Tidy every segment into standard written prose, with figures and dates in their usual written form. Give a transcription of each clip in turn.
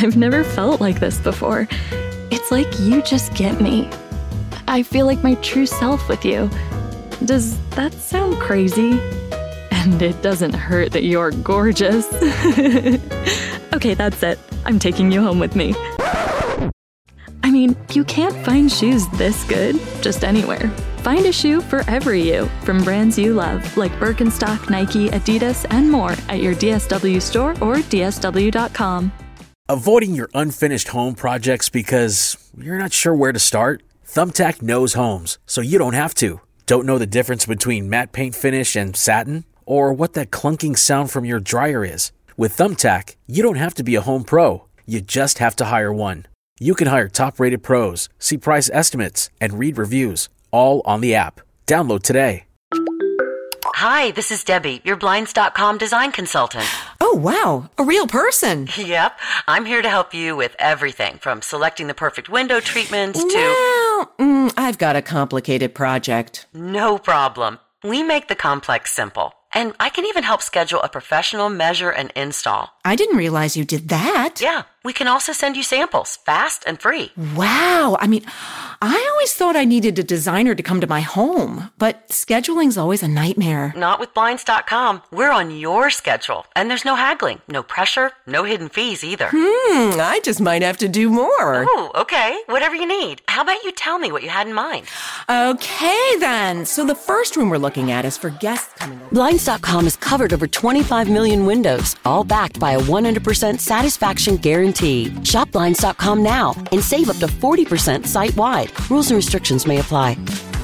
I've never felt like this before. It's like you just get me. I feel like my true self with you. Does that sound crazy? And it doesn't hurt that you're gorgeous. Okay, that's it. I'm taking you home with me. I mean, you can't find shoes this good just anywhere. Find a shoe for every you from brands you love, like Birkenstock, Nike, Adidas, and more at your DSW store or dsw.com. Avoiding your unfinished home projects because you're not sure where to start? Thumbtack knows homes, so you don't have to. Don't know the difference between matte paint finish and satin? Or what that clunking sound from your dryer is? With Thumbtack, you don't have to be a home pro. You just have to hire one. You can hire top-rated pros, see price estimates, and read reviews, all on the app. Download today. Hi, this is Debbie, your Blinds.com design consultant. Oh, wow. A real person. Yep. I'm here to help you with everything from selecting the perfect window treatments to... Well, I've got a complicated project. No problem. We make the complex simple. And I can even help schedule a professional measure and install. I didn't realize you did that. Yeah, we can also send you samples, fast and free. Wow. I mean, I always thought I needed a designer to come to my home, but scheduling's always a nightmare. Not with Blinds.com. We're on your schedule, and there's no haggling, no pressure, no hidden fees either. I just might have to do more. Oh, okay. Whatever you need. How about you tell me what you had in mind? Okay, then. So the first room we're looking at is for guests coming over. Blinds.com has covered over 25 million windows, all backed by a 100% satisfaction guarantee. Shop Blinds.com now and save up to 40% site-wide. Rules and restrictions may apply.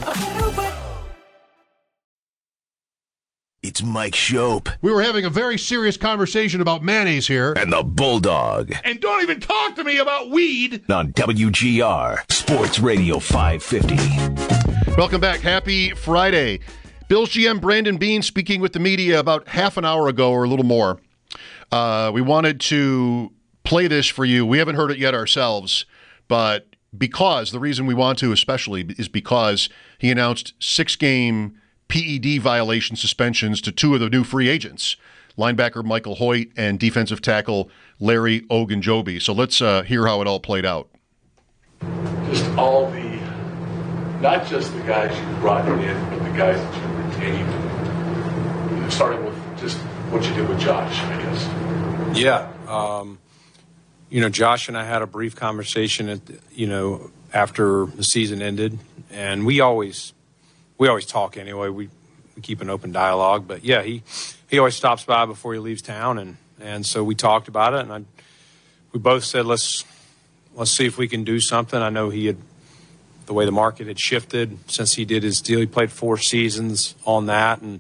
It's Mike Shope. We were having a very serious conversation about mayonnaise here. And the Bulldog. And don't even talk to me about weed. On WGR, Sports Radio 550. Welcome back. Happy Friday. Bills GM Brandon Beane speaking with the media about half an hour ago or a little more. We wanted to play this for you. We haven't heard it yet ourselves, but the reason we want to especially is because he announced 6-game PED violation suspensions to 2 of the new free agents, linebacker Michael Hoyt and defensive tackle Larry Ogunjobi. So let's hear how it all played out. Just not just the guys you brought in, but the guys that you retained. Starting with just what you did with Josh, I guess. Yeah. Josh and I had a brief conversation after the season ended, and we always talk anyway. We keep an open dialogue, but yeah, he always stops by before he leaves town, and so we talked about it, and we both said let's see if we can do something. I know the way the market had shifted since he did his deal. He played 4 seasons on that, and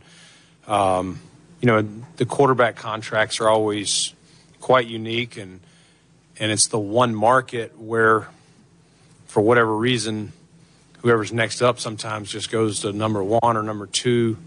the quarterback contracts are always quite unique, and it's the one market where, for whatever reason, whoever's next up sometimes just goes to number 1 or number 2.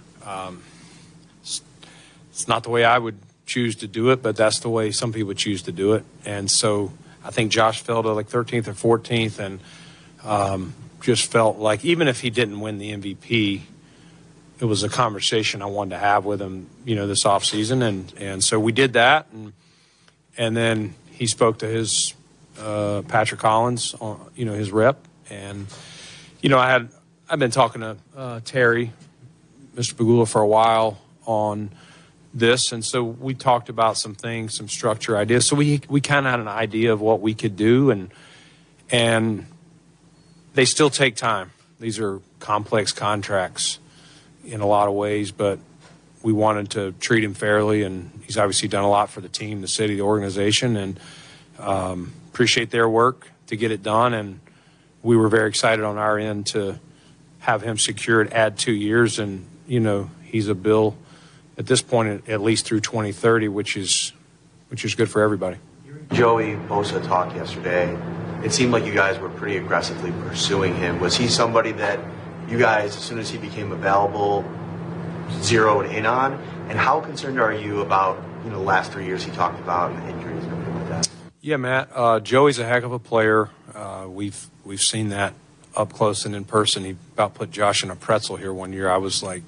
It's not the way I would choose to do it, but that's the way some people choose to do it. And so I think Josh fell to like 13th or 14th, and just felt like even if he didn't win the MVP, it was a conversation I wanted to have with him, this offseason. And so we did that. And then he spoke to his Patrick Collins, his rep. And, I've been talking to Terry, Mr. Pegula, for a while on this. And so we talked about some things, some structure ideas. So we kind of had an idea of what we could do. And they still take time. These are complex contracts in a lot of ways, but we wanted to treat him fairly, and he's obviously done a lot for the team, the city, the organization, and appreciate their work to get it done. And we were very excited on our end to have him secured, add 2 years, and he's a Bill at this point at least through 2030, which is good for everybody. Joey Bosa talked yesterday. It seemed like you guys were pretty aggressively pursuing him. Was he somebody that you guys, as soon as he became available, zeroed in on? And how concerned are you about the last 3 years he talked about and injuries and everything like that? Yeah, Matt. Joey's a heck of a player. We've seen that up close and in person. He about put Josh in a pretzel here one year. I was like,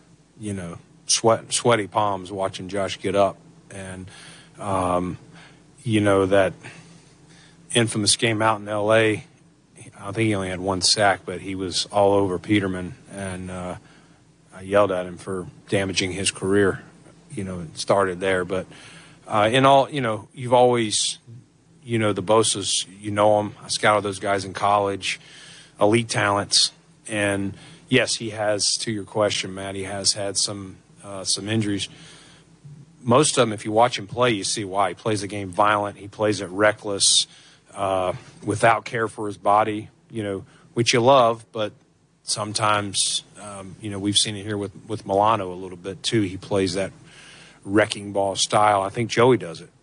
sweaty palms watching Josh get up. And that infamous game out in L.A., I think he only had one sack, but he was all over Peterman, and I yelled at him for damaging his career. It started there. But in all, you've always, the Bosa's, them. I scouted those guys in college, elite talents. And, yes, he has, to your question, Matt, he has had some injuries. Most of them, if you watch him play, you see why. He plays the game violent. He plays it reckless. Without care for his body, which you love, but sometimes, we've seen it here with Milano a little bit too. He plays that wrecking ball style. I think Joey does it,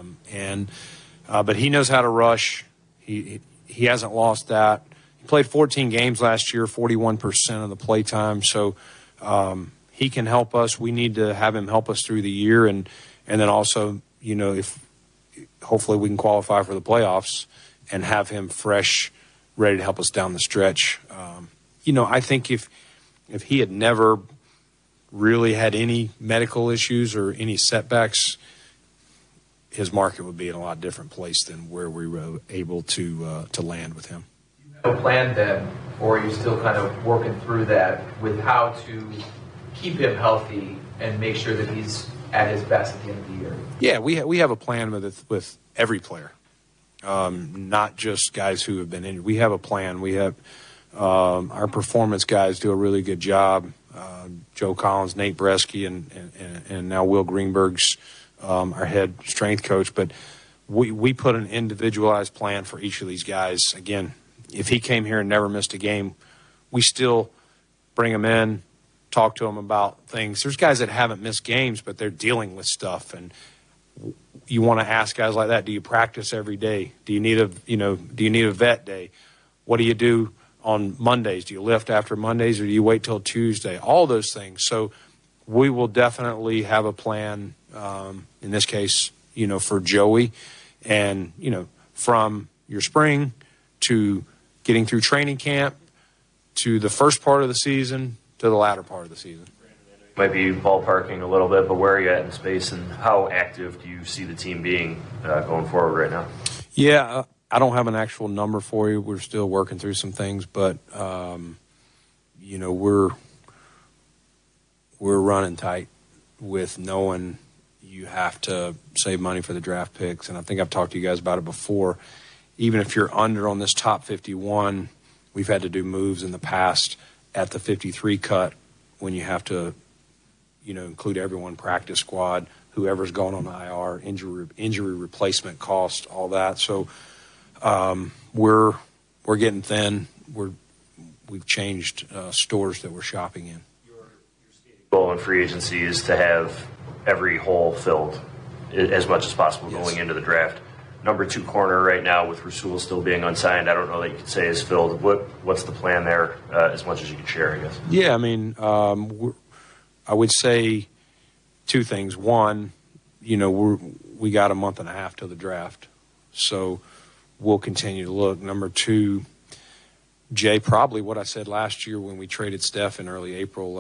but he knows how to rush. He hasn't lost that. He played 14 games last year, 41% of the play time. So he can help us. We need to have him help us through the year, and then also, if hopefully we can qualify for the playoffs and have him fresh, ready to help us down the stretch. I think if he had never really had any medical issues or any setbacks, his market would be in a lot different place than where we were able to land with him. You have a plan then, or are you still kind of working through that with how to keep him healthy and make sure that he's at his best at the end of the year? Yeah, we have a plan with every player, not just guys who have been injured. We have a plan. We have our performance guys do a really good job. Joe Collins, Nate Bresky, and now Will Greenberg's our head strength coach. But we put an individualized plan for each of these guys. Again, if he came here and never missed a game, we still bring him in, talk to him about things. There's guys that haven't missed games, but they're dealing with stuff, and you want to ask guys like that, do you practice every day? Do you need a vet day? What do you do on Mondays? Do you lift after Mondays, or do you wait till Tuesday? All those things. So we will definitely have a plan, in this case, for Joey, and, from your spring to getting through training camp to the first part of the season to the latter part of the season. Might be ballparking a little bit, but where are you at in space, and how active do you see the team being going forward right now? Yeah, I don't have an actual number for you. We're still working through some things, but we're running tight with knowing you have to save money for the draft picks, and I think I've talked to you guys about it before. Even if you're under on this top 51, we've had to do moves in the past at the 53 cut when you have to include everyone, practice squad, whoever's going on IR, injury replacement cost, all that. So we're getting thin. We've changed stores that we're shopping in. Your goal in free agency is to have every hole filled as much as possible going into the draft. Number 2 corner right now with Rasul still being unsigned, I don't know that you could say is filled. What's the plan there, as much as you can share, I guess? Yeah, I would say 2 things. One, we got a month and a half till the draft, so we'll continue to look. Number 2, Jay, probably what I said last year when we traded Steph in early April,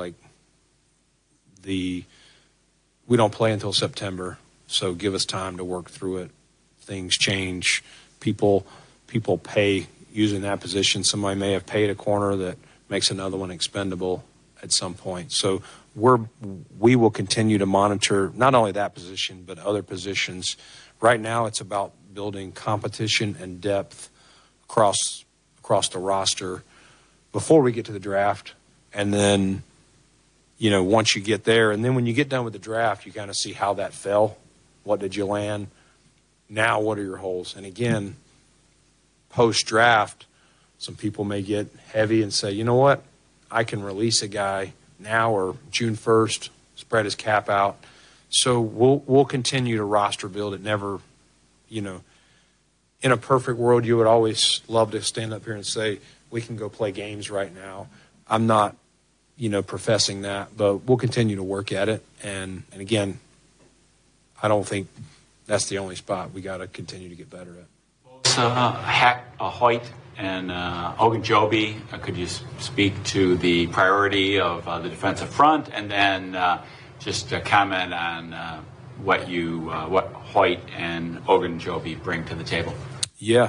we don't play until September, so give us time to work through it. Things change. People pay using that position. Somebody may have paid a corner that makes another one expendable at some point. So we will continue to monitor not only that position but other positions. Right now it's about building competition and depth across the roster before we get to the draft. And then, once you get there, and then when you get done with the draft, you kind of see how that fell. What did you land? Now, what are your holes? And again, post-draft, some people may get heavy and say, you know what, I can release a guy now or June 1st, spread his cap out. So we'll continue to roster build. It never, in a perfect world, you would always love to stand up here and say, we can go play games right now. I'm not, professing that, but we'll continue to work at it. And again, I don't think that's the only spot we got to continue to get better at. Hoyt and Ogunjobi, could you speak to the priority of the defensive front, and then just comment on what Hoyt and Ogunjobi bring to the table? Yeah.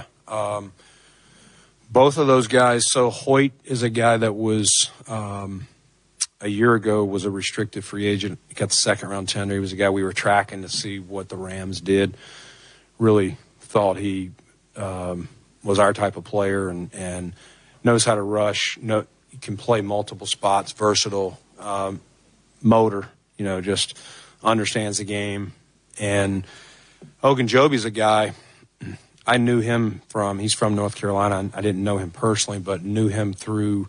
Both of those guys. So Hoyt is a guy that was a year ago was a restricted free agent. He got the second round tender. He was a guy we were tracking to see what the Rams did. Really thought he was our type of player and knows how to rush. He can play multiple spots, versatile, motor, just understands the game. And Ogunjobi's a guy, I knew him he's from North Carolina. I didn't know him personally, but knew him through,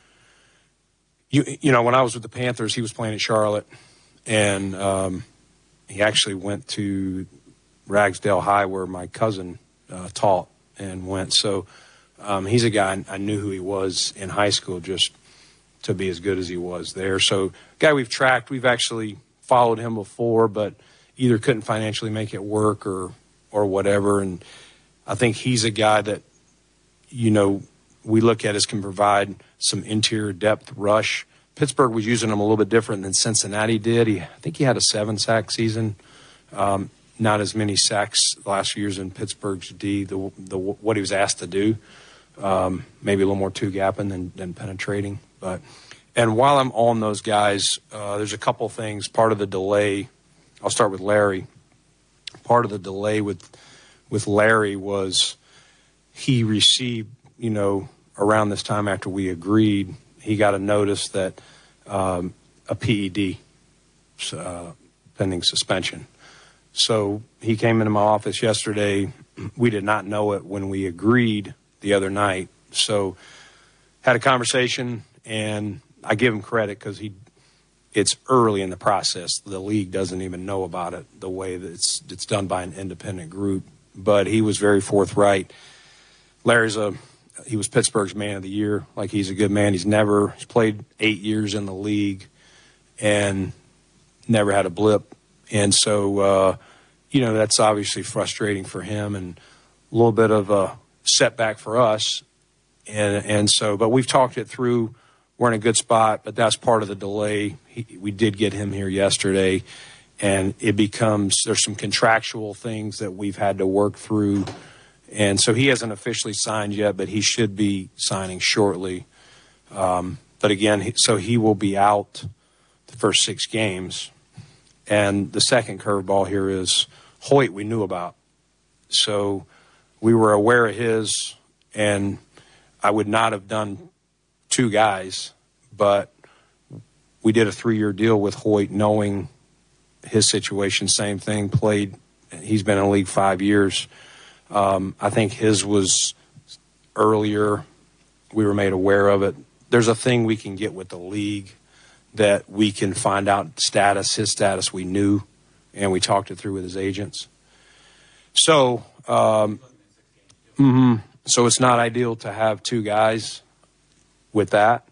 when I was with the Panthers, he was playing at Charlotte. And he actually went to Ragsdale High where my cousin taught and went. So he's a guy I knew who he was in high school just to be as good as he was there. So guy we've tracked. We've actually followed him before, but either couldn't financially make it work or whatever. And I think he's a guy that, we look at as can provide some interior depth rush. Pittsburgh was using him a little bit different than Cincinnati did. I think he had a 7-sack season. Not as many sacks the last few years in Pittsburgh's D, what he was asked to do. Maybe a little more two-gapping than penetrating. And while I'm on those guys, there's a couple things. Part of the delay, I'll start with Larry. Part of the delay with Larry was he received, around this time after we agreed, he got a notice that a PED, pending suspension. So he came into my office yesterday. We did not know it when we agreed the other night. So had a conversation, and I give him credit because it's early in the process. The league doesn't even know about it the way that it's done by an independent group. But he was very forthright. Larry's he was Pittsburgh's man of the year. Like, he's a good man. He's played 8 years in the league and never had a blip. And so, that's obviously frustrating for him and a little bit of a setback for us. And so, but we've talked it through. We're in a good spot, but that's part of the delay. We did get him here yesterday, and there's some contractual things that we've had to work through. And so he hasn't officially signed yet, but he should be signing shortly. But again, so he will be out the first 6 games. And the second curveball here is Hoyt we knew about. So we were aware of his, and I would not have done 2 guys, but we did a 3-year deal with Hoyt knowing his situation, same thing, he's been in the league 5 years. I think his was earlier. We were made aware of it. There's a thing we can get with the league that we can find out his status we knew, and we talked it through with his agents. So, so it's not ideal to have 2 guys with that.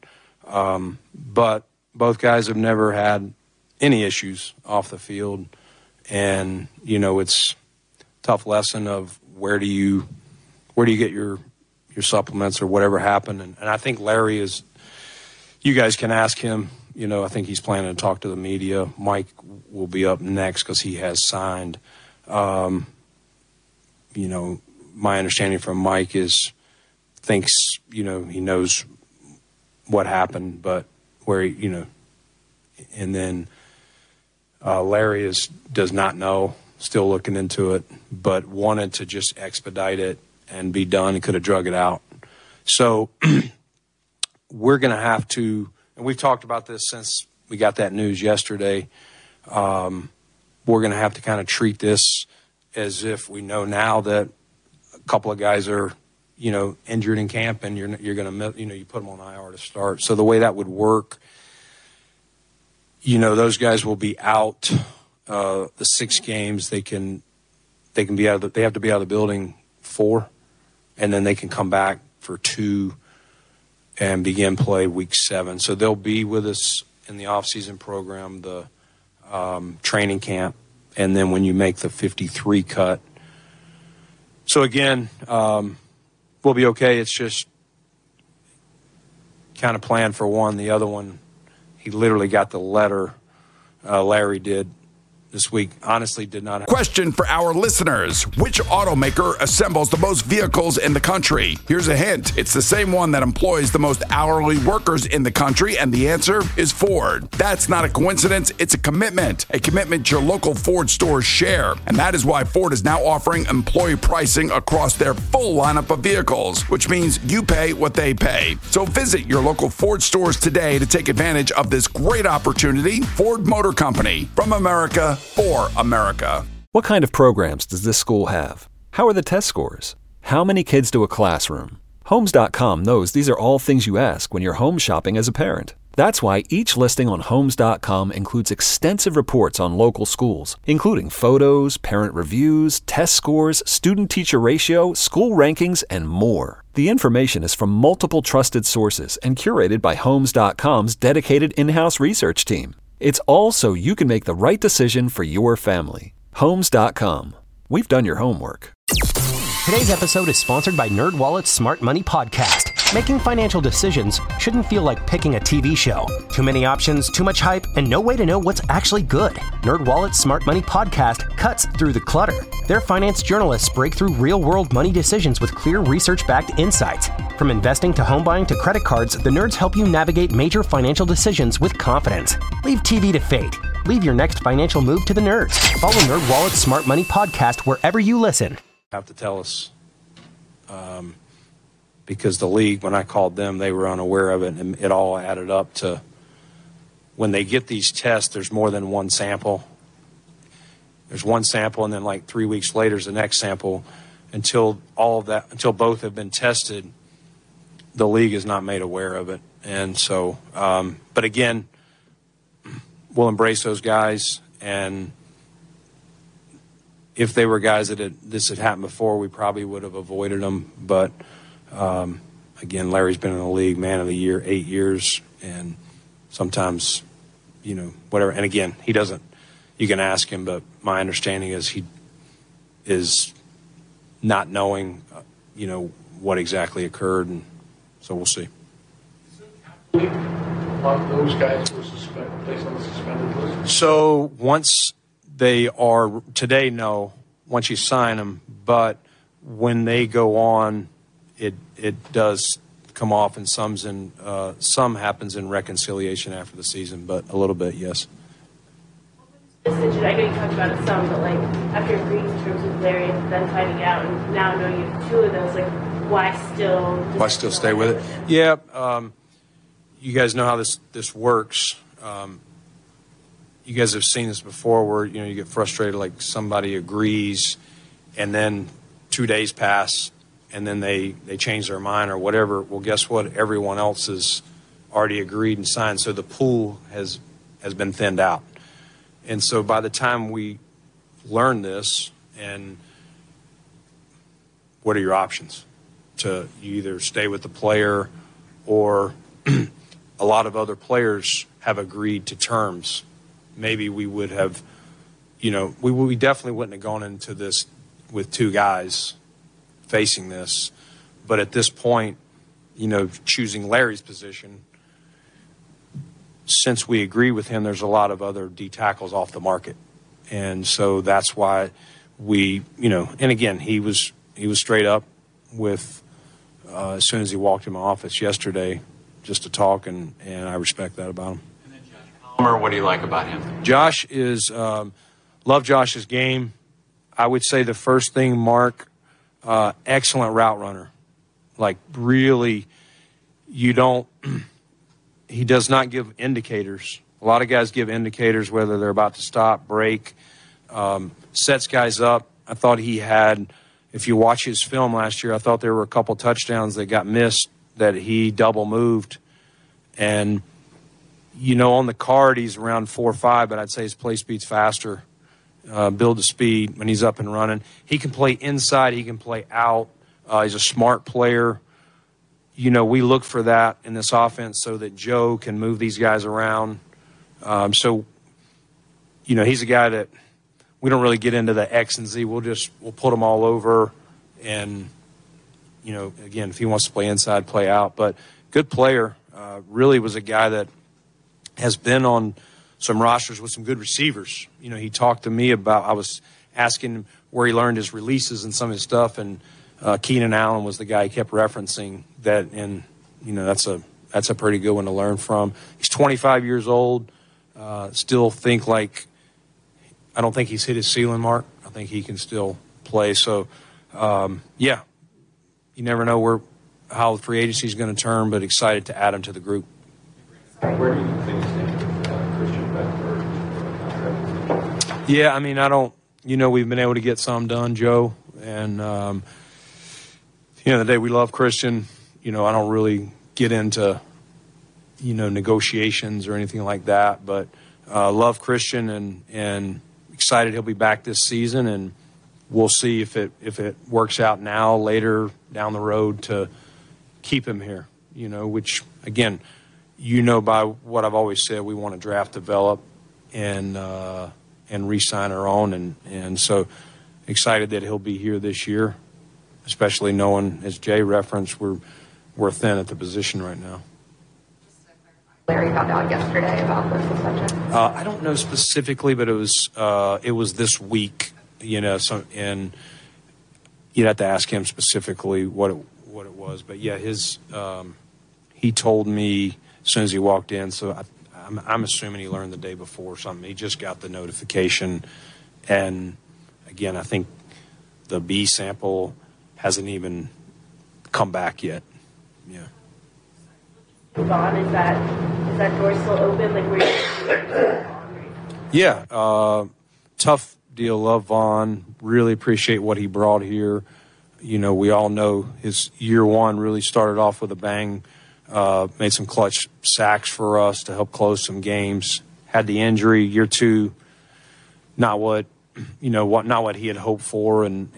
But both guys have never had any issues off the field. And, it's a tough lesson of where do you get your supplements or whatever happened. And I think Larry you guys can ask him, I think he's planning to talk to the media. Mike will be up next because he has signed. My understanding from Mike thinks, he knows what happened, but where, and then Larry does not know, still looking into it, but wanted to just expedite it and be done and could have drug it out. So we're going to have to, and we've talked about this since we got that news yesterday, we're going to have to kind of treat this as if we know now that a couple of guys are, injured in camp, and you're going to, you put them on IR to start. So the way that would work, those guys will be out the 6 games. They can be out they have to be out of the building 4, and then they can come back for 2 and begin play week 7. So they'll be with us in the off-season program, the training camp, and then when you make the 53 cut. So again, we'll be okay. It's just kind of planned for one. The other one, he literally got the letter, Larry did, this week. Honestly, did not have. Question for our listeners. Which automaker assembles the most vehicles in the country? Here's a hint. It's the same one that employs the most hourly workers in the country, and the answer is Ford. That's not a coincidence. It's a commitment your local Ford stores share. And that is why Ford is now offering employee pricing across their full lineup of vehicles, which means you pay what they pay. So visit your local Ford stores today to take advantage of this great opportunity. Ford Motor Company, from America for America. What kind of programs does this school have? How are the test scores? How many kids do a classroom? Homes.com knows these are all things you ask when you're home shopping as a parent. That's why each listing on Homes.com includes extensive reports on local schools, including photos, parent reviews, test scores, student-teacher ratio, school rankings, and more. The information is from multiple trusted sources and curated by Homes.com's dedicated in-house research team. It's all so you can make the right decision for your family. Homes.com. We've done your homework. Today's episode is sponsored by NerdWallet's Smart Money Podcast. Making financial decisions shouldn't feel like picking a TV show. Too many options, too much hype, and no way to know what's actually good. NerdWallet's Smart Money Podcast cuts through the clutter. Their finance journalists break through real-world money decisions with clear research-backed insights. From investing to home buying to credit cards, the nerds help you navigate major financial decisions with confidence. Leave TV to fate. Leave your next financial move to the nerds. Follow NerdWallet's Smart Money Podcast wherever you listen. Have to tell us because the league, when I called them, they were unaware of it, and it all added up to when they get these tests, there's more than one sample. There's one sample, and then like 3 weeks later is the next sample. Until both have been tested, the league is not made aware of it. And so, but again, we'll embrace those guys, and if they were guys that this had happened before, we probably would have avoided them. But again, Larry's been in the league, man of the year, 8 years, and sometimes, whatever. And again, he doesn't. You can ask him, but my understanding is he is not knowing, what exactly occurred, and so we'll see. A lot of those guys were placed on the suspended list. So once they are today, no. Once you sign them, but when they go on, it does come off, and some happens in reconciliation after the season, but a little bit, yes. I know you talked about it some, but after agreeing to terms with Larry and then finding out, and now knowing you have two of those, why still stay with it? Yeah, you guys know how this works. You guys have seen this before where, you get frustrated, like somebody agrees and then 2 days pass and then they change their mind or whatever. Well, guess what? Everyone else has already agreed and signed. So the pool has been thinned out. And so by the time we learn this, and what are your options? You either stay with the player, or a lot of other players have agreed to terms. Maybe we would have, we definitely wouldn't have gone into this with two guys facing this. But at this point, choosing Larry's position, since we agree with him, there's a lot of other D tackles off the market. And so that's why we, and again, he was straight up with, as soon as he walked in my office yesterday, just to talk, and I respect that about him. What do you like about him? Josh is, love Josh's game. I would say the first thing, Mark, excellent route runner. Really, he does not give indicators. A lot of guys give indicators, whether they're about to stop, break, sets guys up. I thought he had, if you watch his film last year, I thought there were a couple touchdowns that got missed that he double moved. And on the card, he's around 4.5, but I'd say his play speed's faster. Build to speed when he's up and running. He can play inside. He can play out. He's a smart player. We look for that in this offense so that Joe can move these guys around. He's a guy that we don't really get into the X and Z. We'll put them all over. And, again, if he wants to play inside, play out. But good player. Really was a guy that has been on some rosters with some good receivers. You know, he talked to me about, I was asking him where he learned his releases and some of his stuff, and Keenan Allen was the guy he kept referencing that, and, you know, that's a pretty good one to learn from. He's 25 years old. Still think like, I don't think he's hit his ceiling mark. I think he can still play. So, yeah, you never know how the free agency is going to turn, but excited to add him to the group. Where do you think Christian Beckford? Yeah, I mean, we've been able to get some done, Joe. And, the day we love Christian, I don't really get into, negotiations or anything like that. But love Christian and excited he'll be back this season. And we'll see if it works out now, later down the road to keep him here, which, again, by what I've always said, we want to draft, develop, and re-sign our own. And so excited that he'll be here this year, especially knowing, as Jay referenced, we're thin at the position right now. Larry found out yesterday about the suspension. I don't know specifically, but it was this week, and you'd have to ask him specifically what it was. But yeah, he told me as soon as he walked in, so I'm assuming he learned the day before or something. He just got the notification, and again, I think the B sample hasn't even come back yet. Yeah. Vaughn, is that door still open? Like, where Yeah, tough deal. Love Vaughn. Really appreciate what he brought here. We all know his year one really started off with a bang. Made some clutch sacks for us to help close some games. Had the injury. Year two, not what he had hoped for, and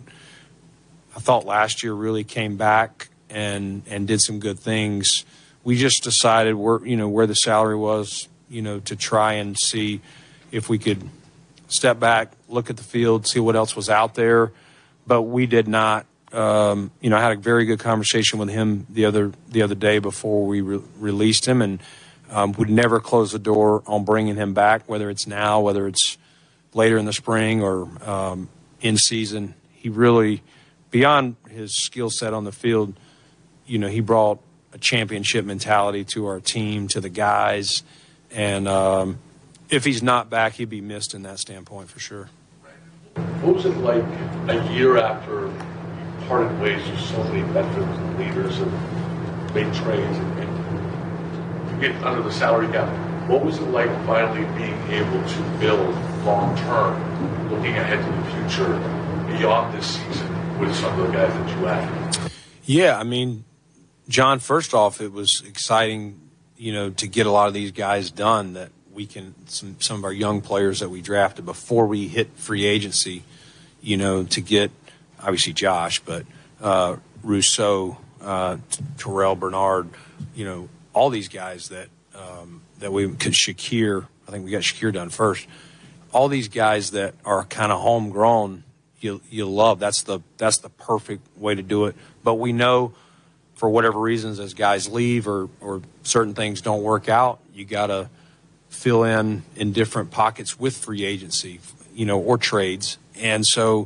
I thought last year really came back and did some good things. We just decided where the salary was, to try and see if we could step back, look at the field, see what else was out there. But we did not. I had a very good conversation with him the other day before we released him, and would never close the door on bringing him back, whether it's now, whether it's later in the spring or in season. He really, beyond his skill set on the field, he brought a championship mentality to our team, to the guys, and if he's not back, he'd be missed in that standpoint for sure. What was it like a year after you parted ways with so many veterans and leaders and made trades and you get under the salary cap? What was it like finally being able to build long term, looking ahead to the future beyond this season with some of the guys that you added? Yeah, I mean, John, first off, it was exciting, to get a lot of these guys done, that we can, some of our young players that we drafted before we hit free agency, to get, obviously Josh, but Rousseau, Terrell Bernard, all these guys that we could, Shakir, I think we got Shakir done first. All these guys that are kind of homegrown, you love. That's the perfect way to do it. But we know, for whatever reasons, as guys leave or certain things don't work out, you got to fill in different pockets with free agency, or trades. And so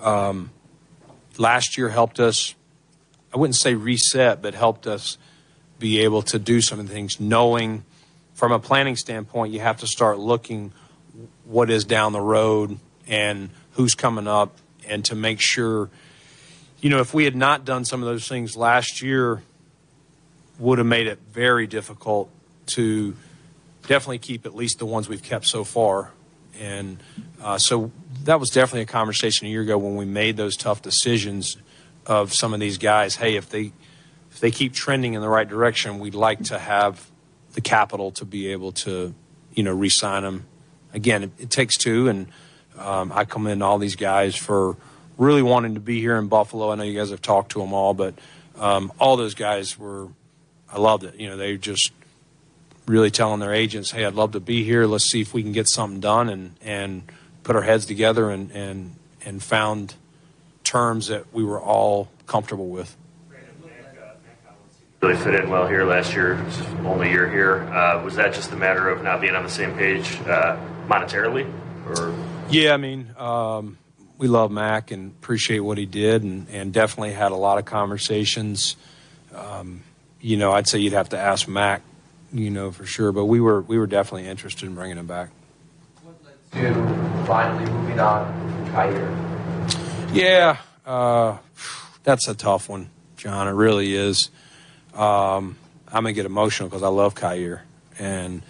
last year helped us, I wouldn't say reset, but helped us be able to do some of the things, knowing from a planning standpoint, you have to start looking what is down the road and who's coming up, and to make sure, if we had not done some of those things last year, would have made it very difficult to definitely keep at least the ones we've kept so far. And so that was definitely a conversation a year ago when we made those tough decisions of some of these guys. Hey, if they keep trending in the right direction, we'd like to have the capital to be able to, re-sign them. Again, it takes two, and I commend all these guys for really wanting to be here in Buffalo. I know you guys have talked to them all, but all those guys I loved it. They just really telling their agents, hey, I'd love to be here. Let's see if we can get something done, and put our heads together and found terms that we were all comfortable with. really fit in well here last year, only a year here. Was that just a matter of not being on the same page monetarily? Or? Yeah, I mean, we love Mac and appreciate what he did, and definitely had a lot of conversations. I'd say you'd have to ask Mac, for sure, but we were definitely interested in bringing him back. What led to finally moving on to Kaiir? Yeah, that's a tough one, John. It really is. I'm going to get emotional because I love Kaiir, and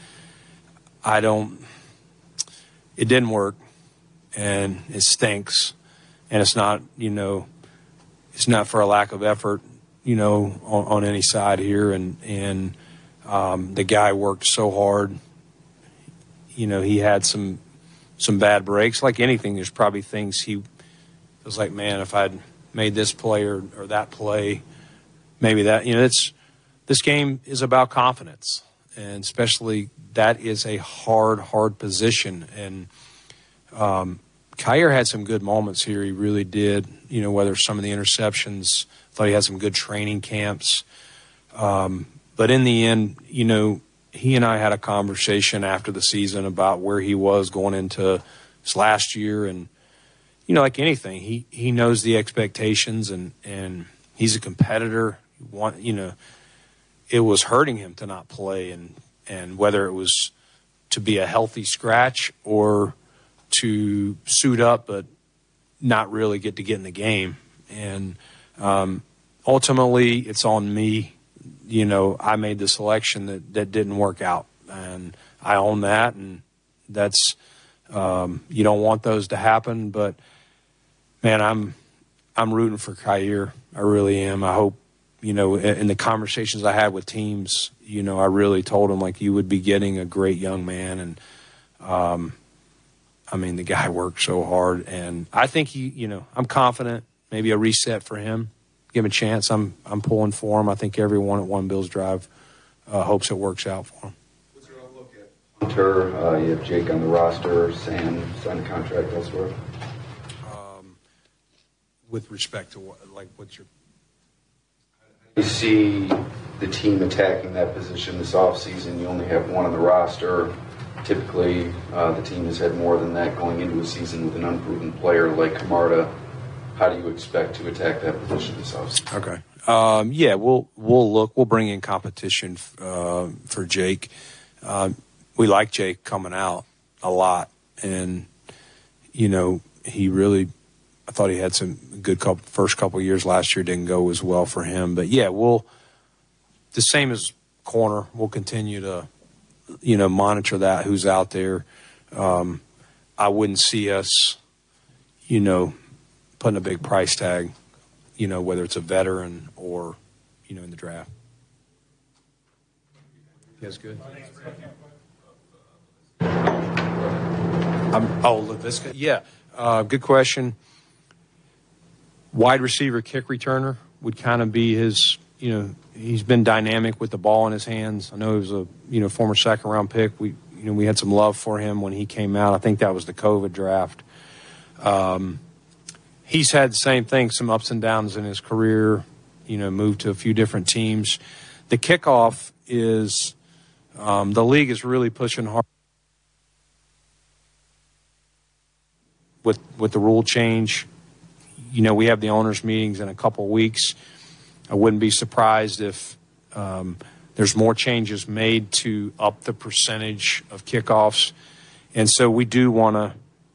it didn't work, and it stinks, and it's not, it's not for a lack of effort, on any side here, and the guy worked so hard. He had some bad breaks. Like anything, there's probably things he was like, man, if I'd made this play or that play, maybe that, this game is about confidence, and especially that is a hard position. And Kaiir had some good moments here. He really did, whether some of the interceptions, thought he had some good training camps. But in the end, he and I had a conversation after the season about where he was going into his last year. And, like anything, he knows the expectations, and he's a competitor. It was hurting him to not play, and whether it was to be a healthy scratch or to suit up but not really get in the game. And ultimately, it's on me. I made the selection that didn't work out, and I own that, and that's you don't want those to happen. But man, I'm rooting for Kaiir. I really am. I hope, in the conversations I had with teams, I really told them, like, you would be getting a great young man. And, the guy worked so hard. And I think I'm confident, maybe a reset for him. Give him a chance. I'm pulling for him. I think everyone at One Bills Drive hopes it works out for him. What's your outlook at Hunter? You have Jake on the roster. Sam signed a contract elsewhere. With respect to what's your... You see the team attacking that position this offseason. You only have one on the roster. Typically, the team has had more than that going into a season with an unproven player like Camarda. How do you expect to attack that position this offseason? Okay. We'll bring in competition for Jake. We like Jake coming out a lot, and he really... I thought he had some good first couple of years last year. Didn't go as well for him, but yeah, the same as corner. We'll continue to, monitor that, who's out there. I wouldn't see us, putting a big price tag, whether it's a veteran or, in the draft. That's good. Laviska? Yeah, good question. Wide receiver, kick returner would kind of be his, he's been dynamic with the ball in his hands. I know he was a, former second-round pick. We had some love for him when he came out. I think that was the COVID draft. He's had the same thing, some ups and downs in his career, moved to a few different teams. The kickoff is, the league is really pushing hard with the rule change. We have the owners' meetings in a couple of weeks. I wouldn't be surprised if there's more changes made to up the percentage of kickoffs, and so we do want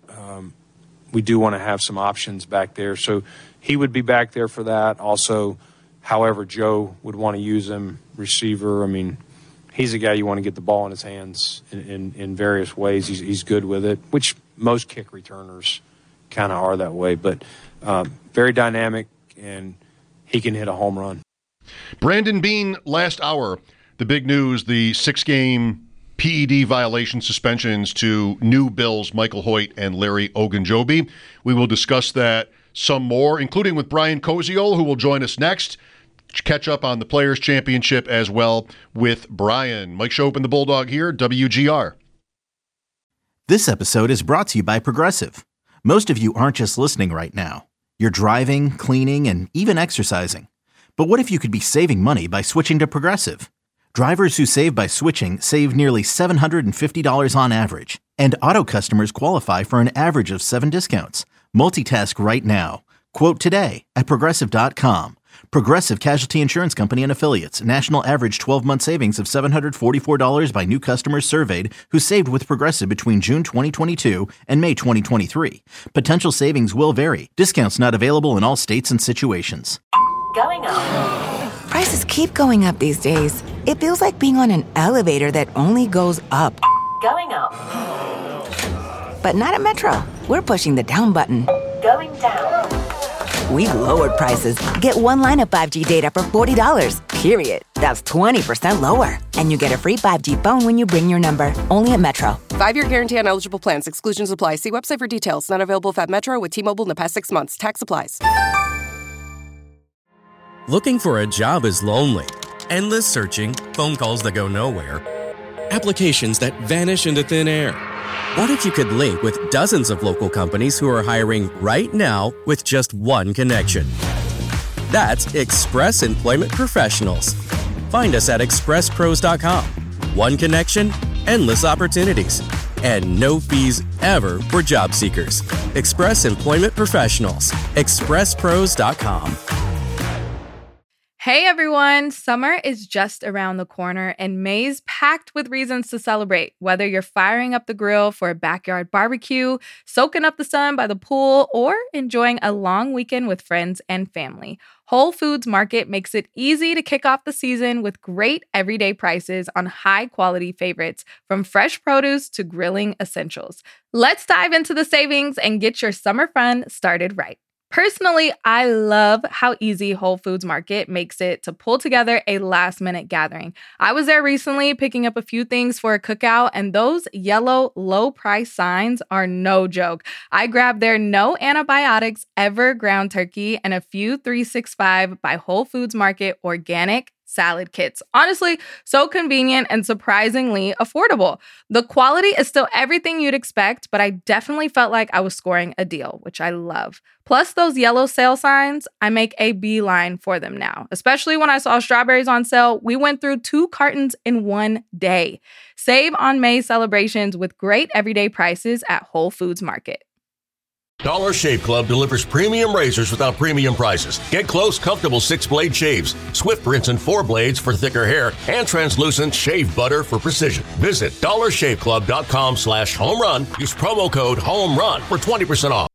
to have some options back there. So he would be back there for that. Also, however Joe would want to use him, receiver. He's a guy you want to get the ball in his hands in various ways. He's good with it, which most kick returners kind of are that way, but. Very dynamic, and he can hit a home run. Brandon Beane, last hour, the big news, the 6-game PED violation suspensions to new Bills Michael Hoyt and Larry Ogunjobi. We will discuss that some more, including with Brian Koziol, who will join us next. Catch up on the Players' Championship as well with Brian. Mike Shope and the Bulldog here, WGR. This episode is brought to you by Progressive. Most of you aren't just listening right now. You're driving, cleaning, and even exercising. But what if you could be saving money by switching to Progressive? Drivers who save by switching save nearly $750 on average. And auto customers qualify for an average of 7 discounts. Multitask right now. Quote today at Progressive.com. Progressive Casualty Insurance Company and Affiliates. National average 12-month savings of $744 by new customers surveyed who saved with Progressive between June 2022 and May 2023. Potential savings will vary. Discounts not available in all states and situations. Going up. Prices keep going up these days. It feels like being on an elevator that only goes up. Going up. But not at Metro. We're pushing the down button. Going down. We've lowered prices. Get one line of 5G data for $40, period. That's 20% lower. And you get a free 5G phone when you bring your number. Only at Metro. 5-year guarantee on eligible plans. Exclusions apply. See website for details. Not available at Metro with T-Mobile in the past 6 months. Tax applies. Looking for a job is lonely. Endless searching, phone calls that go nowhere, applications that vanish into thin air. What if you could link with dozens of local companies who are hiring right now with just one connection? That's Express Employment Professionals. Find us at expresspros.com. One connection, endless opportunities, and no fees ever for job seekers. Express Employment Professionals. expresspros.com. Hey everyone, summer is just around the corner and May's packed with reasons to celebrate. Whether you're firing up the grill for a backyard barbecue, soaking up the sun by the pool, or enjoying a long weekend with friends and family, Whole Foods Market makes it easy to kick off the season with great everyday prices on high-quality favorites, from fresh produce to grilling essentials. Let's dive into the savings and get your summer fun started right. Personally, I love how easy Whole Foods Market makes it to pull together a last-minute gathering. I was there recently picking up a few things for a cookout, and those yellow low-price signs are no joke. I grabbed their no antibiotics ever ground turkey and a few 365 by Whole Foods Market organic salad kits. Honestly, so convenient and surprisingly affordable. The quality is still everything you'd expect, but I definitely felt like I was scoring a deal, which I love. Plus those yellow sale signs, I make a beeline for them now. Especially when I saw strawberries on sale, we went through 2 cartons in one day. Save on May celebrations with great everyday prices at Whole Foods Market. Dollar Shave Club delivers premium razors without premium prices. Get close, comfortable 6-blade shaves, swift rinse and 4 blades for thicker hair, and translucent shave butter for precision. Visit dollarshaveclub.com/homerun. Use promo code HOMERUN for 20% off.